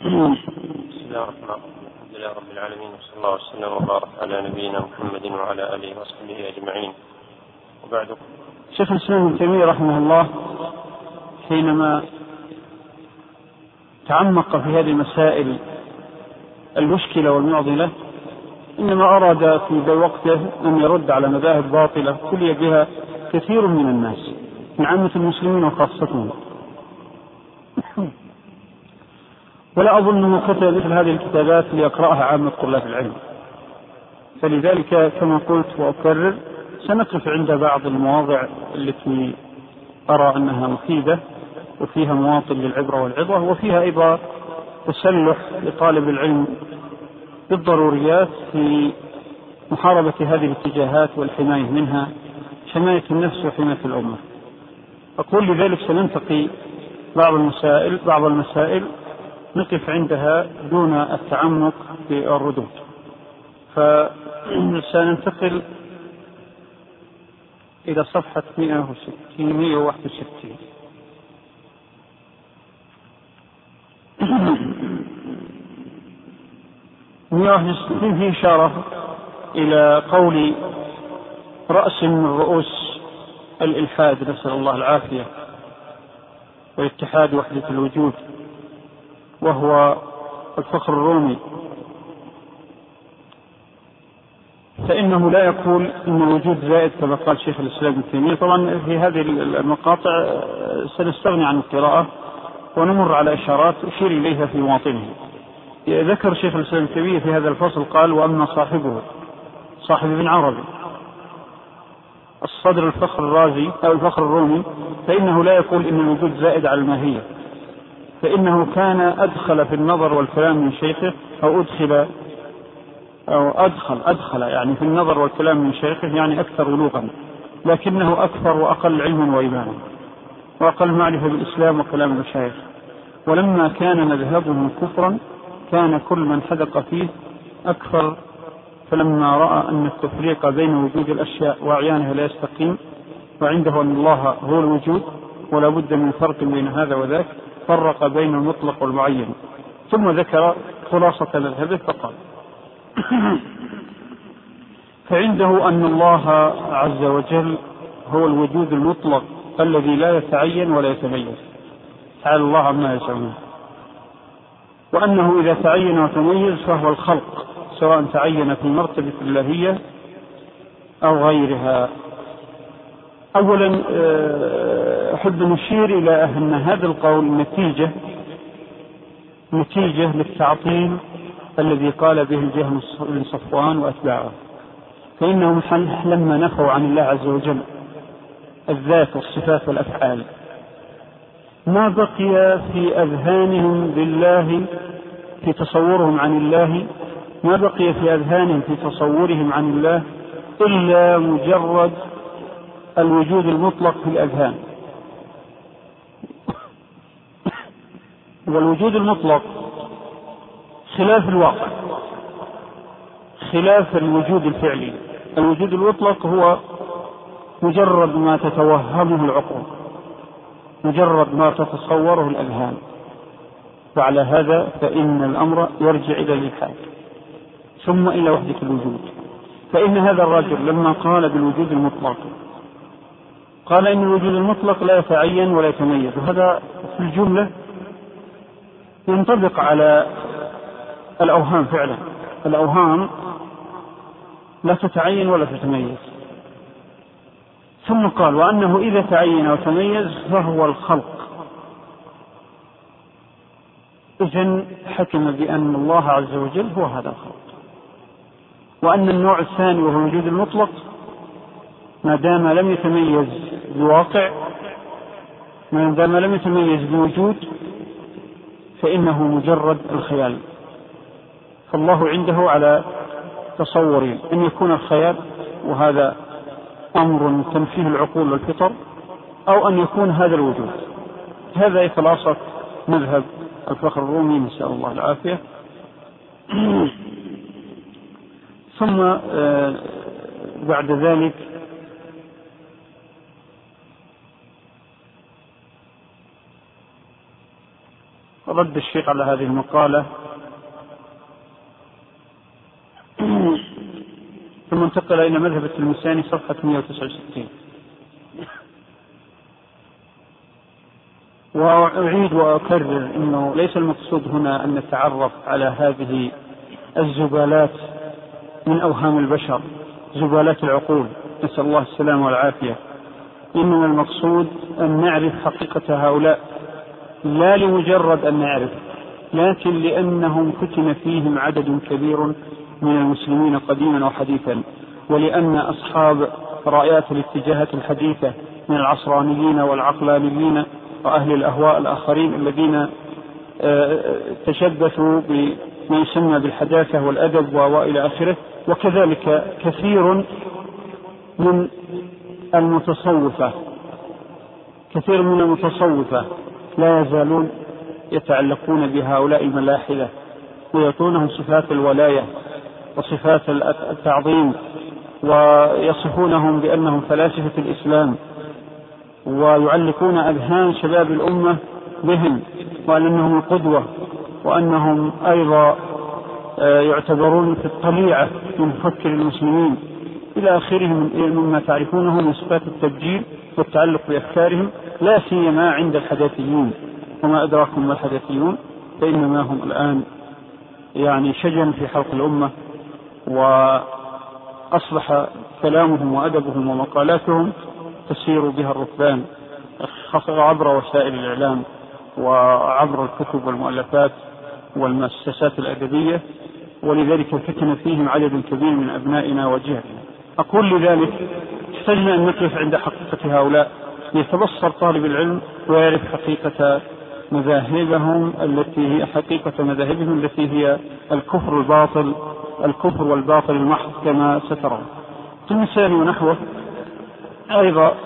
بسم الله الرحمن الرحيم. الحمد لله رب العالمين، وصلى الله وسلم وبارك على نبينا محمد وعلى آله وصحبه أجمعين، وبعد. شيخ الإسلام ابن تيمية رحمه الله حينما تعمق في هذه المسائل المشكلة والمعضلة إنما أراد في وقته أن يرد على مذاهب باطلة كلي بها كثير من الناس من عامة المسلمين وخاصتهم، ولا أظنه كتب مثل هذه الكتابات ليقرأها عامة طلاب العلم. فلذلك كما قلت وأكرر سنقف عند بعض المواضع التي أرى أنها مفيدة وفيها مواطن للعبرة والعظة، وفيها أيضا تسلح لطالب العلم بالضروريات في محاربة هذه الاتجاهات والحماية منها، حماية النفس وحماية الأمة. أقول لذلك سننتقي بعض المسائل نقف عندها دون التعمق في الردود. فسننتقل إلى صفحة 161. في إشارة إلى قول رأس من رؤوس الإلحاد، نسأل الله العافية، واتحاد وحدة الوجود، وهو الفخر الرومي، فإنه لا يقول إن الوجود زائد كما قال شيخ الإسلام ابن تيمية. طبعا في هذه المقاطع سنستغني عن القراءة ونمر على إشارات أشير إليها في مواطنه. ذكر شيخ الإسلام ابن تيمية في هذا الفصل قال: وأما صاحب ابن عربي الصدر الفخر الرازي أو الفخر الرومي فإنه لا يقول إن الوجود زائد على الماهية، فإنه كان أدخل في النظر والكلام من شيخه أدخل يعني في النظر والكلام من شيخه، يعني أكثر بلوغا، لكنه أكثر وأقل علما وإيمانا وأقل معرفة بالإسلام وكلام المشايخ. ولما كان مذهبه كفرا كان كل من حدق فيه أكثر، فلما رأى أن التفريق بين وجود الأشياء وأعيانها لا يستقيم، وعنده أن الله هو الوجود ولا بد من فرق بين هذا وذاك، فرق بين المطلق والمعين. ثم ذكر خلاصة مذهبه فقال: فعنده أن الله عز وجل هو الوجود المطلق الذي لا يتعين ولا يتميز، تعالى الله عما يزعمون، وأنه إذا تعين وتميز فهو الخلق، سواء تعين في مرتبة الإلهية أو غيرها. أولا أحب نشير إلى أن هذا القول نتيجة للتعطيل الذي قال به الجهم بن صفوان وأتباعه، فإنهم لما نفوا عن الله عز وجل الذات والصفات والأفعال ما بقي في أذهانهم بالله في تصورهم عن الله، ما بقي في أذهانهم في تصورهم عن الله إلا مجرد الوجود المطلق في الأذهان. والوجود المطلق خلاف الواقع، خلاف الوجود الفعلي. الوجود المطلق هو مجرد ما تتوهمه العقول، مجرد ما تتصوره الأذهان، وعلى هذا فإن الأمر يرجع إلى الإلحاد ثم إلى وحدة الوجود. فإن هذا الرجل لما قال بالوجود المطلق قال إن الوجود المطلق لا يتعين ولا يتميز، وهذا في الجملة ينطبق على الأوهام فعلا. الأوهام لا تتعين ولا تتميز. ثم قال: وأنه إذا تعين وتميز فهو الخلق. إذن حكم بأن الله عز وجل هو هذا الخلق، وأن النوع الثاني وهو الوجود المطلق ما دام لم يتميز بواقع، ما دام لم يتميز بوجود، فإنه مجرد الخيال. فالله عنده على تصورين: أن يكون الخيال وهذا أمر تنفيه العقول والفطر، أو أن يكون هذا الوجود. هذا خلاصة مذهب الفخر الرومي، نسأل الله العافية. ثم بعد ذلك رد الشيخ على هذه المقالة ثم انتقل إلى مذهب التلمساني صفحة 169. وأعيد وأكرر أنه ليس المقصود هنا أن نتعرف على هذه الزبالات من أوهام البشر، زبالات العقول، نسأل الله السلامة والعافية. إنما المقصود أن نعرف حقيقة هؤلاء لا لمجرد أن نعرف، لكن لأنهم فتن فيهم عدد كبير من المسلمين قديما وحديثا، ولأن أصحاب رأيات الاتجاهات الحديثة من العصرانيين والعقلانيين وأهل الأهواء الآخرين الذين تشبثوا بما يسمى بالحداثة والأدب وإلى آخره، وكذلك كثير من المتصوفة لا يزالون يتعلقون بهؤلاء الملاحدة ويعطونهم صفات الولاية وصفات التعظيم، ويصفونهم بأنهم فلاسفة الإسلام، ويعلقون أذهان شباب الأمة بهم وأنهم القدوة، وأنهم أيضا يعتبرون في الطليعة من مفكر المسلمين إلى آخره مما تعرفونه من صفات التبجيل والتعلق بأفكارهم، لا سيما عند الحداثيين. وما أدراكم ما الحداثيون، فإنما هم الآن يعني شجن في حلق الأمة، وأصبح كلامهم وأدبهم ومقالاتهم تسير بها الركبان عبر وسائل الإعلام وعبر الكتب والمؤلفات والمؤسسات الأدبية، ولذلك فتن فيهم عدد كبير من أبنائنا وجهلنا. أقول لذلك احتجنا أن نقف عند حقيقة هؤلاء ليتبصر طالب العلم ويعرف حقيقة مذاهبهم التي هي الكفر والباطل المحض كما سترون. التلمساني ونحوه أيضا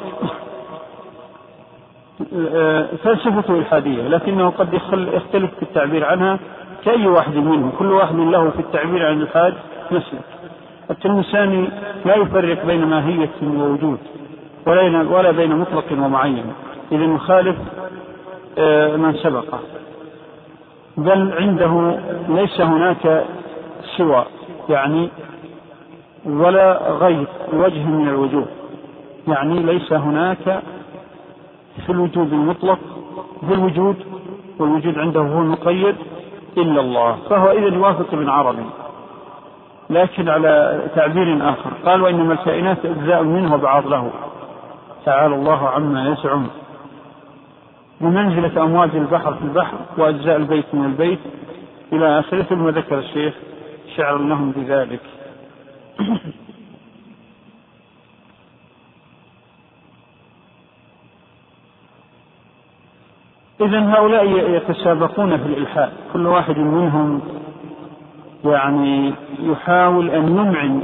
فلسفته الحادية، لكنه قد يختلف في التعبير عنها كأي واحد منهم، كل واحد له في التعبير عن الحاد مسلك. التلمساني لا يفرق بين ماهية ووجود ولا بين مطلق ومعين، إذا يخالف من سبقه، بل عنده ليس هناك سوى يعني ولا غير وجه من الوجوه، يعني ليس هناك في الوجود المطلق بالوجود، والوجود عنده هو المقيد إلا الله، فهو إذا يوافق ابن عربي لكن على تعبير آخر. قال: وإنما الكائنات أجزاء منه وبعض له، تعالى الله عما يزعم، بمنزلة أمواج البحر في البحر وأجزاء البيت من البيت إلى آخره. ثم ذكر الشيخ شعر لهم بذلك. إذن هؤلاء يتسابقون في الإلحاد، كل واحد منهم يعني يحاول أن يمعن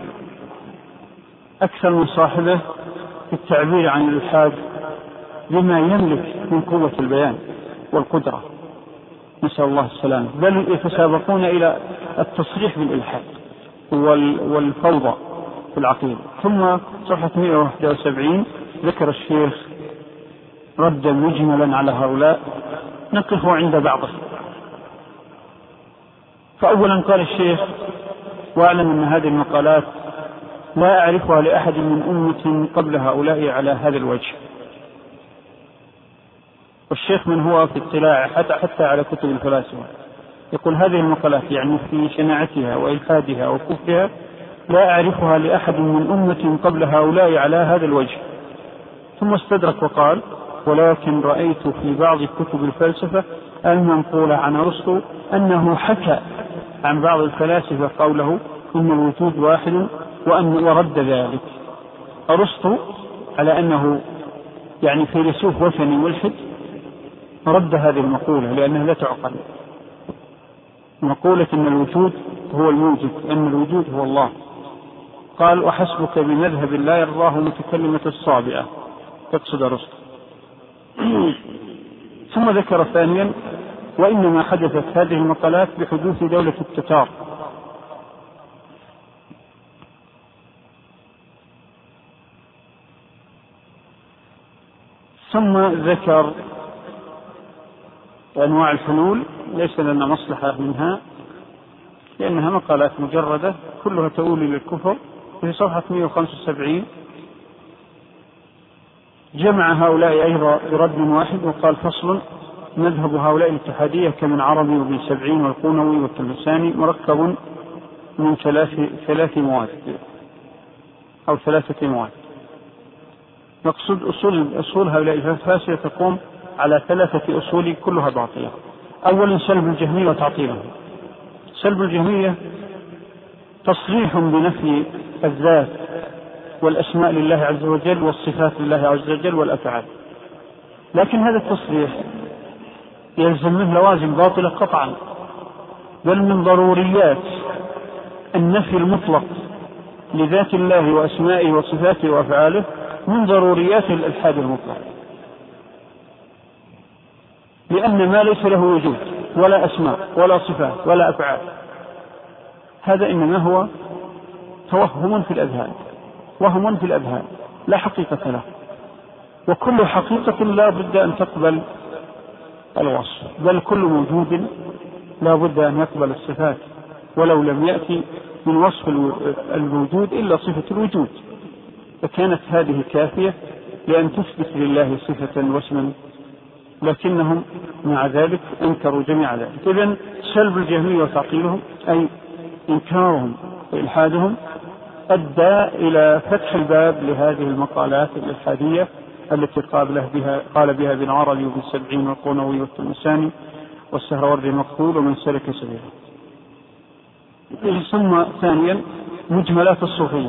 أكثر من صاحبه في التعبير عن الإلحاد بما يملك من قوة البيان والقدرة، نسأل الله السلامة، بل يتسابقون إلى التصريح بالإلحاد والفوضى في العقيدة. ثم صفحة 171 ذكر الشيخ ردا مجملا على هؤلاء، نقف عند بعضه. فأولا قال الشيخ: واعلم أن هذه المقالات لا أعرفها لأحد من أمة قبل هؤلاء على هذا الوجه. والشيخ من هو في اطلاع حتى على كتب الفلاسفة، يقول: هذه المقالات يعني في شناعتها وإلحادها وكفرها لا أعرفها لأحد من أمة قبل هؤلاء على هذا الوجه. ثم استدرك وقال: ولكن رأيت في بعض كتب الفلسفة المنقولة عن أرسطو أنه حكى عن بعض الفلاسفة قوله إن الوجود واحد ورد ذلك. أرسطو على أنه يعني فيلسوف وثني ملحد رد هذه المقولة لأنها لا تعقل. مقولة إن الوجود هو الموجد، أن الوجود هو الله. قال: وحسبك بمذهب لا يرضاه متكلمة الصابئة، تقصد أرسطو. ثم ذكر ثانيا: وإنما حدثت هذه المقالات بحدوث دولة التتار. ثم ذكر وأنواع الحلول ليس لنا مصلحة منها، لأنها مقالات مجردة كلها تؤول إلى الكفر. في صفحة 175 جمع هؤلاء أيضا برد واحد وقال: فصل: مذهب هؤلاء الاتحادية كمن عربي وابن سبعين والقونوي والتلمساني مركب من ثلاث مواد أو 3 مواد. مقصود أصول هؤلاء الفلاسفة تقوم على 3 أصول كلها باطلة. أولا سلب الجهمية وتعطيلهم. سلب الجهمية تصريح بنفي الذات والأسماء لله عز وجل والصفات لله عز وجل والأفعال، لكن هذا التصريح يلزم منه لوازم باطلة قطعا، بل من ضروريات النفي المطلق لذات الله وأسمائه وصفاته وأفعاله من ضروريات الإلحاد المطلق، لأن ما ليس له وجود ولا أسماء ولا صفات ولا أفعال هذا إنما هو توهم في الأذهان، وهم في الأذهان لا حقيقة له، وكل حقيقة لا بد أن تقبل الوصف، بل كل موجود لا بد أن يقبل الصفات، ولو لم يأتي من وصف الوجود إلا صفة الوجود، فكانت هذه كافية لأن تثبت لله صفة واسما، لكنهم مع ذلك انكروا جميع ذلك. إذن سلب الجهمية وتعطيلهم أي إنكارهم وإلحادهم أدى إلى فتح الباب لهذه المقالات الإلحادية التي قال بها ابن عربي وابن سبعين والقونوي والتلمساني والسهروردي المقتول ومن سلك سبيله. ثم ثانيا مجملات الصوفية.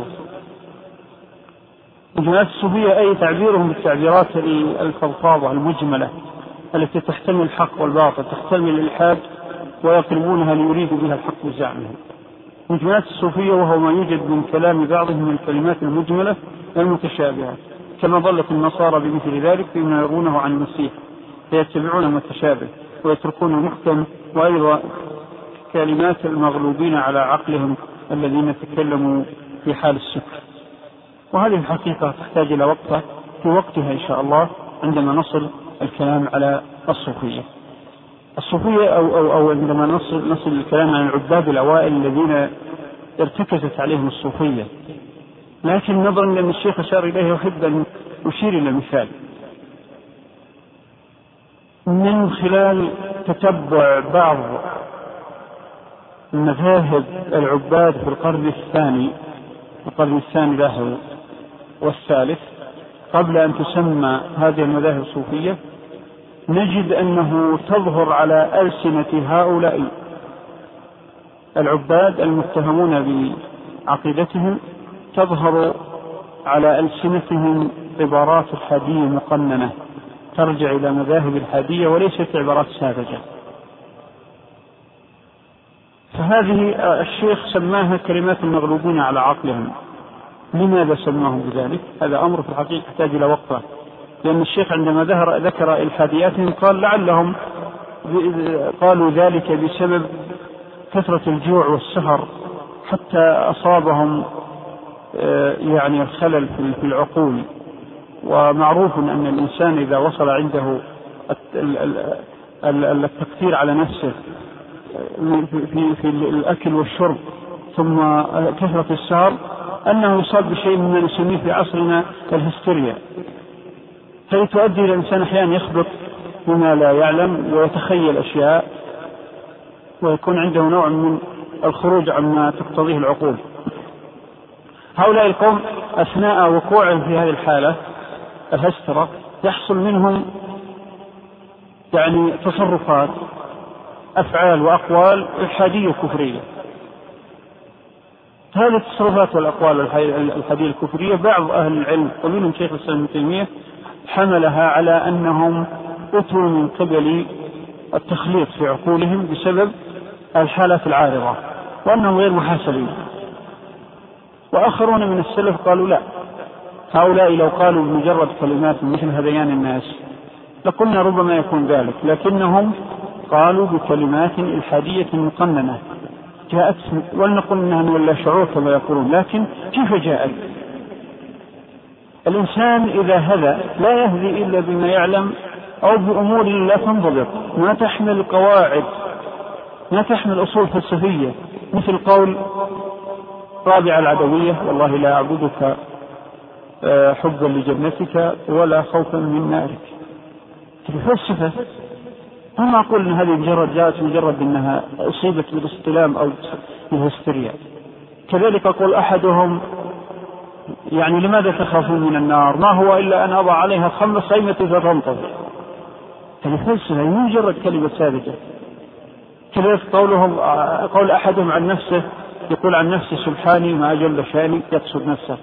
مجملات الصوفية أي تعبيرهم بالتعبيرات الفضفاضة المجملة التي تحتمل الحق والباطل، تحتمل الإلحاد ويقلبونها ليريدوا بها الحق بزعمهم. مجملات الصوفية وهو ما يوجد من كلام بعضهم من الكلمات المجملة المتشابهة، كما ضلت النصارى بمثل ذلك فيما يرونه عن المسيح، فيتبعون المتشابه ويتركون المحكم، وأيضا كلمات المغلوبين على عقلهم الذين تكلموا في حال السكر. وهذه الحقيقة تحتاج إلى وقفة في وقتها إن شاء الله عندما نصل الكلام على الصوفية أو عندما نصل الكلام عن العباد الأوائل الذين ارتكزت عليهم الصوفية. لكن نظرا لأن الشيخ أشار إليه أحب أن أشير إلى مثال من خلال تتبع بعض مذاهب العباد في القرن الثاني له والثالث قبل أن تسمى هذه المذاهب الصوفية، نجد أنه تظهر على ألسنة هؤلاء العباد المتهمون بعقيدتهم، تظهر على ألسنتهم عبارات الحادية مقننة ترجع إلى مذاهب الحادية وليست عبارات ساذجة. فهذه الشيخ سماها كلمات المغلوبين على عقلهم. لماذا سماهم بذلك؟ هذا أمر في الحقيقة يحتاج إلى وقفة، لأن الشيخ عندما ذكر إلحادياتهم قال لعلهم قالوا ذلك بسبب كثرة الجوع والسهر حتى أصابهم يعني الخلل في العقول. ومعروف أن الإنسان إذا وصل عنده التقدير على نفسه في الأكل والشرب ثم كثرة السهر أنه يصاب بشيء مما نسميه في عصرنا الهستيريا، فتؤدي إلى الإنسان أحيانا يخبط بما لا يعلم ويتخيل أشياء ويكون عنده نوع من الخروج عما تقتضيه العقول. هؤلاء القوم أثناء وقوعهم في هذه الحالة الهسترة يحصل منهم يعني تصرفات أفعال وأقوال إلحادية كفرية. هذه التصرفات والأقوال الحادية الكفرية بعض أهل العلم ومنهم شيخ الإسلام ابن تيمية حملها على أنهم أتوا من قبل التخليط في عقولهم بسبب الحالات العارضة وأنهم غير محاسبين. وآخرون من السلف قالوا لا، هؤلاء لو قالوا بمجرد كلمات مثل هذيان الناس لقلنا ربما يكون ذلك، لكنهم قالوا بكلمات إلحادية مقننة جاءت، ولنقل أنها من لا شعور كما يقولون، لكن كيف جاءت؟ الإنسان إذا هذا لا يهدي إلا بما يعلم أو بأمور لا تنضبط، ما تحمل قواعد، ما تحمل أصول فلسفية، مثل قول رابع العدوية: والله لا أعبدك حبا لجنتك ولا خوفا من نارك. الفلسفة أنا أقول أن هذه جاءت مجرد أنها أصيبت بالاستلام أو بالهستيريا. كذلك أقول أحدهم: يعني لماذا تخافون من النار؟ ما هو إلا أن أضع عليها 5 خيمة فتنتظر. هذه فلسفة مجرد كلمة ثابتة. كذلك قول أحدهم عن نفسه، يقول عن نفسه: سبحاني ما أجل شاني، يقصد نفسه.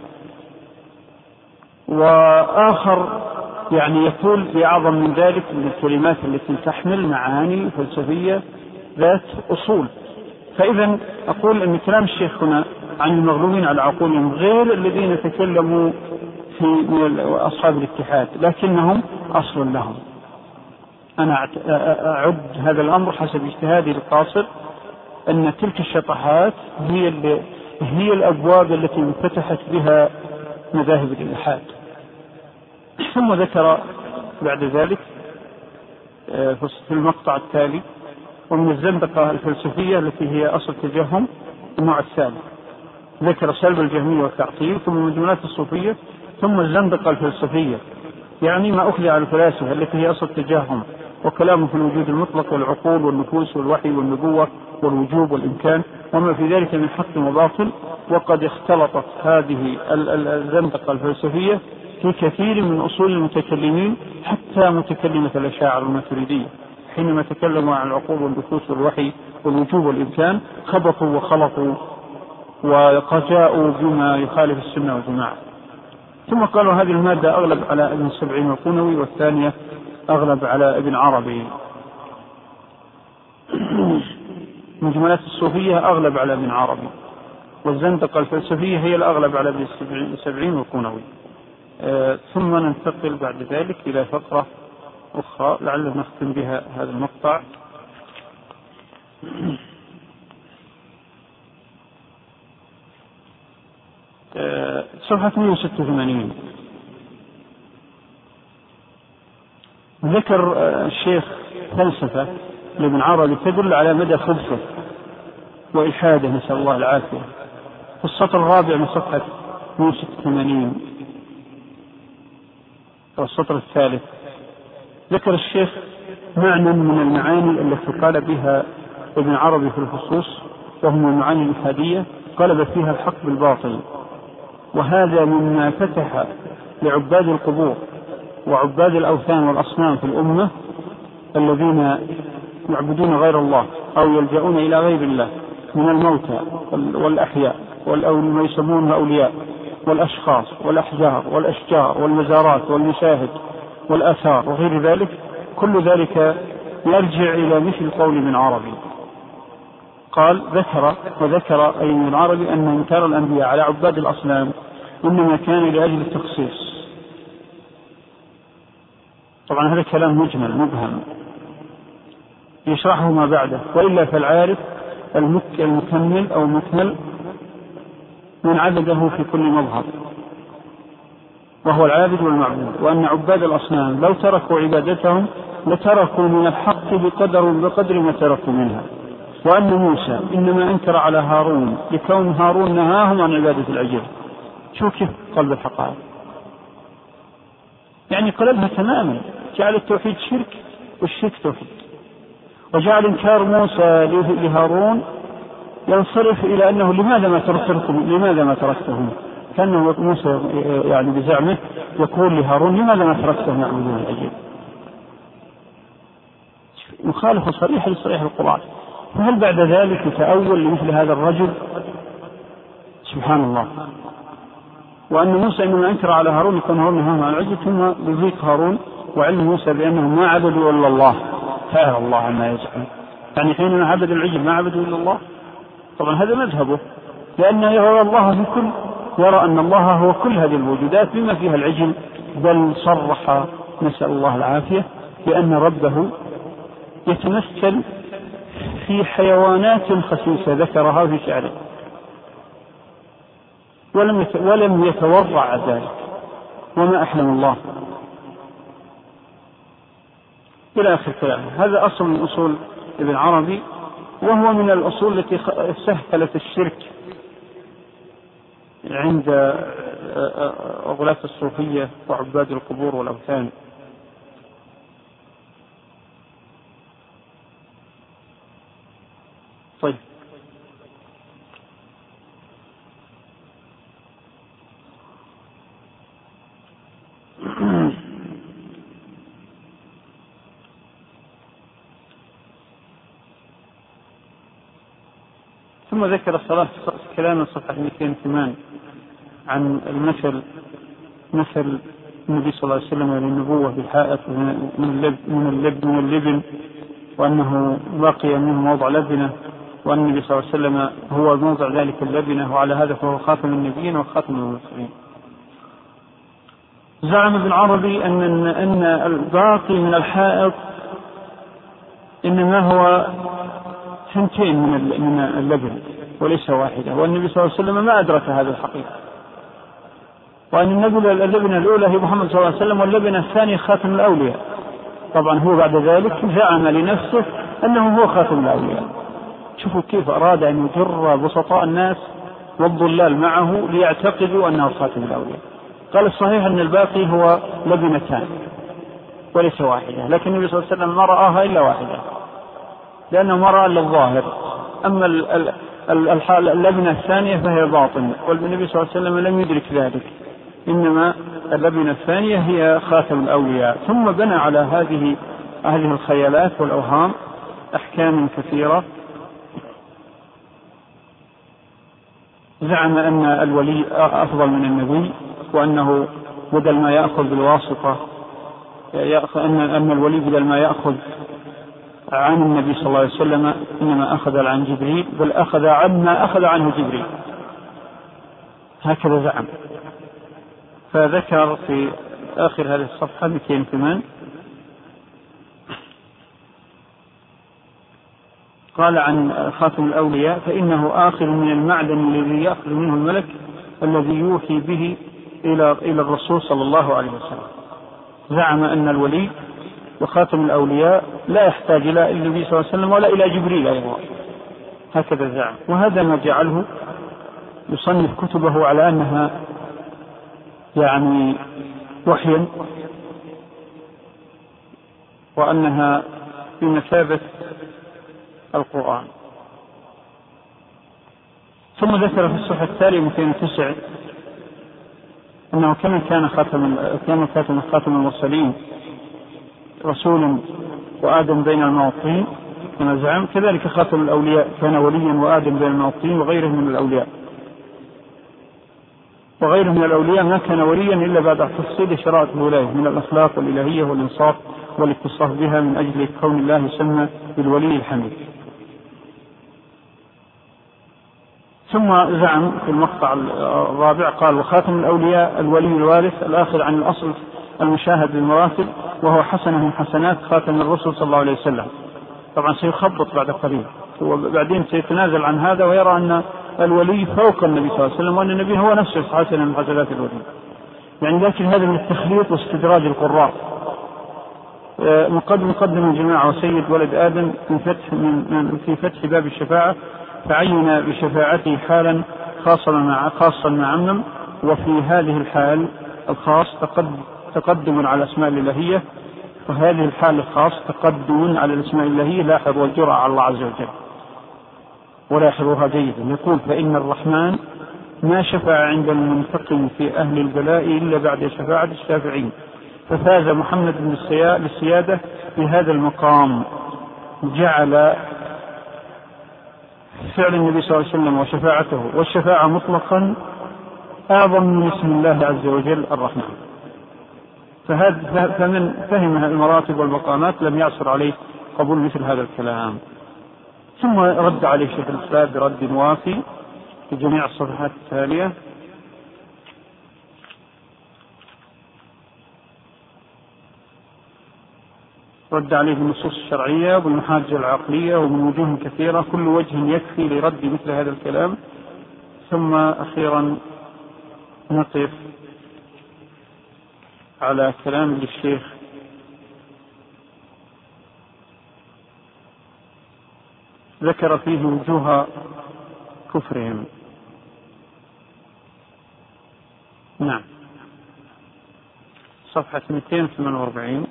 وآخر يعني يقول بأعظم من ذلك من الكلمات التي تحمل معاني فلسفية ذات أصول. فإذا أقول أن كلام الشيخ هنا عن المغلوبين على عقولهم غير الذين تكلموا من أصحاب الاتحاد، لكنهم أصل لهم. أنا أعد هذا الأمر حسب اجتهادي القاصر أن تلك الشطحات هي الأبواب التي انفتحت بها مذاهب الإلحاد. ثم ذكر بعد ذلك في المقطع التالي: ومن الزندقة الفلسفية التي هي أصل تجهم النوع الثالث. ذكر سلب الجهمية والتعطيل، ثم المجملات الصوفية، ثم الزندقة الفلسفية، يعني ما أخذ على الفلاسفة التي هي أصل تجهم، وكلامه في الوجود المطلق والعقول والنفوس والوحي والنبوة والوجوب والإمكان وما في ذلك من حق وباطل. وقد اختلطت هذه الزندقة الفلسفية في كثير من أصول المتكلمين، حتى متكلمة الأشاعرة الماتريدية حينما تكلموا عن العقول والنفوس والوحي والوجوب والإمكان خبطوا وخلطوا وجاءوا بما يخالف السنة والجماعة. ثم قالوا هذه المادة أغلب على ابن السبعين القنوي، والثانية أغلب على ابن عربي. مجملات الصوفية أغلب على ابن عربي، والزندقة الفلسفية هي الأغلب على ابن السبعين القنوي. ثم ننتقل بعد ذلك إلى فقرة أخرى لعل نختم بها هذا المقطع. صفحة 186. ذكر الشيخ فلسفة لابن عربي تدل على مدى خبثه وإلحاده، نسأل الله العافية. في السطر الرابع من صفحة 186 والسطر الثالث ذكر الشيخ معنى من المعاني التي قال بها ابن عربي في الخصوص، وهم المعاني الإلحادية قلب فيها الحق بالباطل. وهذا مما فتح لعباد القبور وعباد الأوثان والأصنام في الأمة الذين يعبدون غير الله أو يلجؤون إلى غير الله من الموتى والأحياء ما يسمونها أولياء والأشخاص والأحجار والأشجار والمزارات والمشاهد والآثار وغير ذلك. كل ذلك يرجع إلى مثل قول ابن عربي. قال وذكر أي ابن عربي أن إنكار الأنبياء على عباد الأصنام إنما كان لأجل التخصيص. طبعا هذا كلام مجمل مبهم يشرحه ما بعده، وإلا فالعارف المكمل أو المكمل من عبده في كل مظهر، وهو العابد والمعبود. وأن عباد الأصنام لو تركوا عبادتهم لتركوا من الحق بقدر ما تركوا منها. وأن موسى إنما أنكر على هارون لكون هارون نهاهم عن عبادة العجل. شو كيف قلب الحقائق، يعني قلبها تماما، جعل التوحيد شرك والشرك توحيد، وجعل إنكار موسى لهارون ينصرف إلى أنه لماذا ما تركتهم. كأنه موسى يعني بزعمه يقول لهارون لماذا ما تركتهم يعبدون العجل، مخالفة صريحة لصريح القرآن. فهل بعد ذلك يتأول لمثل هذا الرجل؟ سبحان الله. وأن موسى إنما أنكر على هارون يكون هارون نهاهم عن العجل، ثم يضيق هارون وعلم موسى بأنهم ما عبدوا إلا الله. تعالى الله عما يزعم، يعني حينما عبد العجل ما عبدوا إلا الله. طبعا هذا مذهبه، لأنه يرى أن الله هو كل هذه الوجودات بما فيها العجل، بل صرح نسأل الله العافية بأن ربه يتمثل في حيوانات خسيسة ذكرها في شعره، ولم يتورع ذلك. وما أحلم الله. إلى آخر كلامه. هذا أصل من أصول ابن عربي، وهو من الأصول التي سهلت الشرك عند غلاة الصوفية وعباد القبور والأوثان. طيب، ثم ذكر الصلاة في كلام صفحة 208 عن المثل، مثل النبي صلى الله عليه وسلم للنبوة بالحائط من اللبن، وأنه بقي منه موضع لبنة، وأن النبي صلى الله عليه وسلم هو موضع ذلك اللبنة، وعلى هذا فهو خاتم النبيين وخاتم المرسلين. زعم ابن عربي أن الباقي من الحائط إنما هو ثنتين من اللبن وليس واحدة، والنبي صلى الله عليه وسلم ما أدرك هذا الحقيقة، وأن اللبنة الأولى هي محمد صلى الله عليه وسلم، واللبنة الثانية خاتم الأولياء. طبعا هو بعد ذلك زعم لنفسه أنه هو خاتم الأولياء. شوفوا كيف أراد أن يجر بسطاء الناس والضلال معه ليعتقدوا أنه خاتم الأولياء. قال الصحيح أن الباقي هو لبنتان وليس واحدة، لكن النبي صلى الله عليه وسلم ما رآها إلا واحدة، لأنه ما رأى إلا الظاهر. أما اللبنة الثانية فهي باطن، والنبي صلى الله عليه وسلم لم يدرك ذلك، إنما اللبنة الثانية هي خاتم الأولياء. ثم بنى على هذه الخيالات والأوهام أحكام كثيرة. زعم أن الولي أفضل من النبي، وأنه بدل ما يأخذ بالواسطة أن الولي بدل ما يأخذ عن النبي صلى الله عليه وسلم إنما أخذ عن جبريل، بل أخذ عما أخذ عنه جبريل، هكذا زعم. فذكر في آخر هذه الصفحة 208 قال عن خاتم الأولياء: فإنه آخر من المعدن الذي يأخذ منه الملك الذي يوحي به إلى الرسول صلى الله عليه وسلم. زعم أن الولي وخاتم الأولياء لا يحتاج إلى النبي صلى الله عليه وسلم ولا إلى جبريل أيضا، هكذا زعم. وهذا ما جعله يصنف كتبه على أنها يعني وحيا، وأنها بمثابة القرآن. ثم ذكر في الصفحة التالية 209 أنه كما كان خاتم المرسلين رسول وآدم بين الموطين كما زعم، كذلك خاتم الأولياء كان وليا وآدم بين الموطين وغيره من الأولياء. وغيره من الأولياء ما كان وليا إلا بعد تفصيل شرائط الولاية من الأخلاق والإلهية والإنصاف والاتصاف بها، من أجل كون الله يسمى بالولي الحميد. ثم زعم في المقطع الرابع قال: وخاتم الأولياء الولي الوارث الآخر عن الأصل المشاهد بالمراتب، وهو حسنة من حسنات خاتم الرسل صلى الله عليه وسلم. طبعا سيخبط بعد قليل، وبعدين سيتنازل عن هذا ويرى أن الولي فوق النبي صلى الله عليه وسلم، وأن النبي هو نفسه حسنة من حسنات الولي. يعني لكن هذا من التخليط واستدراج القراء. مقدم الجماعة وسيد ولد آدم في فتح باب الشفاعة، فعين بشفاعته حالا خاصا مع عمم، وفي هذه الحال الخاص تقدم على الأسماء الإلهية، وهذه الحال الخاص تقدم على الأسماء الإلهية لاحظ والجرأة على الله عز وجل، ولاحظوها جيدا. يقول: فإن الرحمن ما شفع عند المنتقم في أهل البلاء إلا بعد شفاعة الشافعين، ففاز محمد بالسيادة بهذا المقام. جعل فعل النبي صلى الله عليه وسلم وشفاعته والشفاعة مطلقا أعظم من اسم الله عز وجل الرحمن. فمن فهم المراتب والمقامات لم يعصر عليه قبول مثل هذا الكلام. ثم رد عليه شيخ الإسلام برد وافي في جميع الصفحات التالية. رد عليه بالنصوص الشرعية والمحاجة العقلية ومن وجوه كثيرة، كل وجه يكفي لرد مثل هذا الكلام. ثم أخيرا نقف على كلام للشيخ ذكر فيه وجوه كفرهم. نعم. صفحة 248.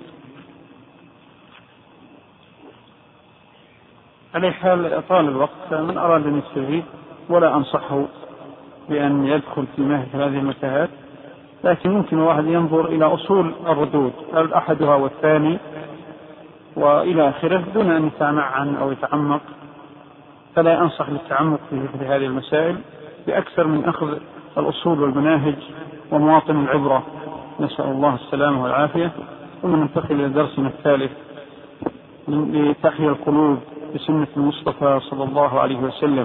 على حال طال الوقت، من أراد أن يستفيد ولا أنصحه بأن يدخل في مثل هذه المتاهات، لكن ممكن واحد ينظر إلى أصول الردود أحدها والثاني وإلى آخره دون أن يتمعن أو يتعمق. فلا أنصح للتعمق في مثل هذه المسائل بأكثر من أخذ الأصول والمناهج ومواطن العبرة. نسأل الله السلامة والعافية. ثم ننتقل إلى درسنا الثالث لتحيا القلوب بسنة المصطفى صلى الله عليه وسلم.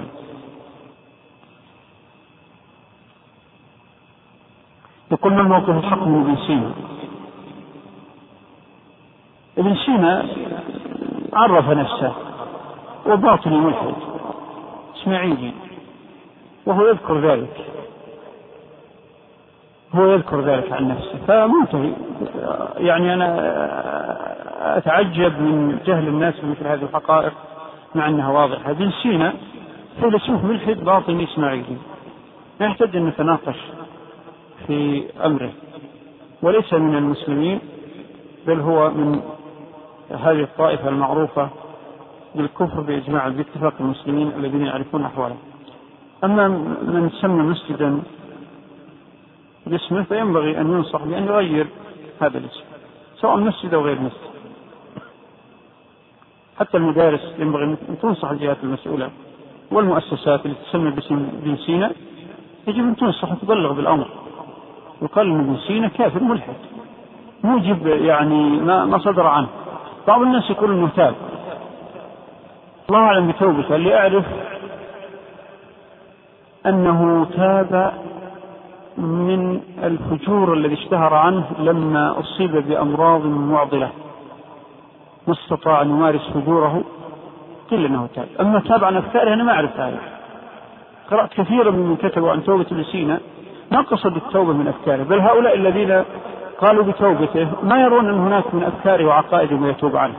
يقول ما الموقف الحق من ابن سينا؟ ابن سينا عرف نفسه وباطني ملحد اسماعيلي، وهو يذكر ذلك، هو يذكر ذلك عن نفسه، فمنتهي. يعني أنا أتعجب من جهل الناس بمثل هذه الحقائق مع أنها واضحة. ابن سينا فيلسوف ملحد باطني إسماعيلي، لا يحتاج أن نتناقش في أمره، وليس من المسلمين، بل هو من هذه الطائفة المعروفة بالكفر بإجماع باتفاق المسلمين الذين يعرفون أحواله. أما من سمى مسجدا باسمه فينبغي أن ينصح بأن يغير هذا الاسم، سواء مسجد أو غير مسجد. حتى المدارس ينبغي أن تنصح الجهات المسؤولة، والمؤسسات اللي تسمى باسم ابن سينا يجب أن تنصح وتبلغ بالأمر، وقال أن ابن سينا كافر ملحد موجب يعني ما صدر عنه. بعض الناس يقول أنه تاب، الله أعلم بتوبته. اللي أعرف أنه تاب من الفجور الذي اشتهر عنه لما أصيب بأمراض معضلة ما استطاع أن يمارس فجوره، قيل أنه تاب. أما تاب عن أفكاره أنا ما أعرف هذا. قرأت كثيرا من كتبوا عن توبة ابن سينا ما قصد التوبة من أفكاره، بل هؤلاء الذين قالوا بتوبته ما يرون أن هناك من أفكاره وعقائده ما يتوب عنه،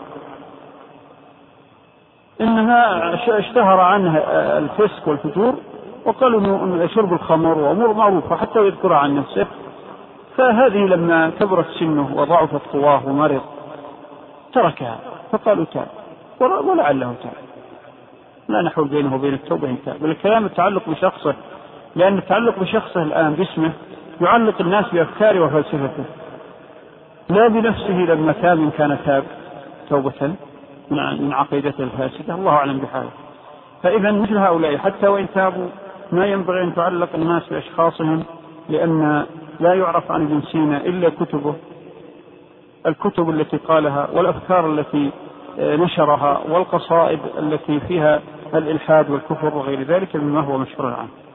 إنما اشتهر عنه الفسق والفجور، وقالوا أنه شرب الخمر وأمور معروفة حتى يذكر عن نفسه. فهذه لما كبرت سنه وضعفت قواه ومرض تركها، فقالوا تاب، ولعله تاب. لا نحول بينه وبين التوبة إن تاب، بل الكلام التعلق بشخصه، لأن التعلق بشخصه الآن باسمه يعلق الناس بأفكاره وفلسفته، لا بنفسه لما تاب إن كان تاب توبة من عقيدته الفاسدة، الله أعلم بحاله. فإذا مثل هؤلاء حتى وإن تابوا ما ينبغي أن تعلق الناس بأشخاصهم، لأن لا يعرف عن ابن سينا إلا كتبه، الكتب التي قالها والأفكار التي نشرها والقصائد التي فيها الإلحاد والكفر وغير ذلك مما هو مشهور عنه.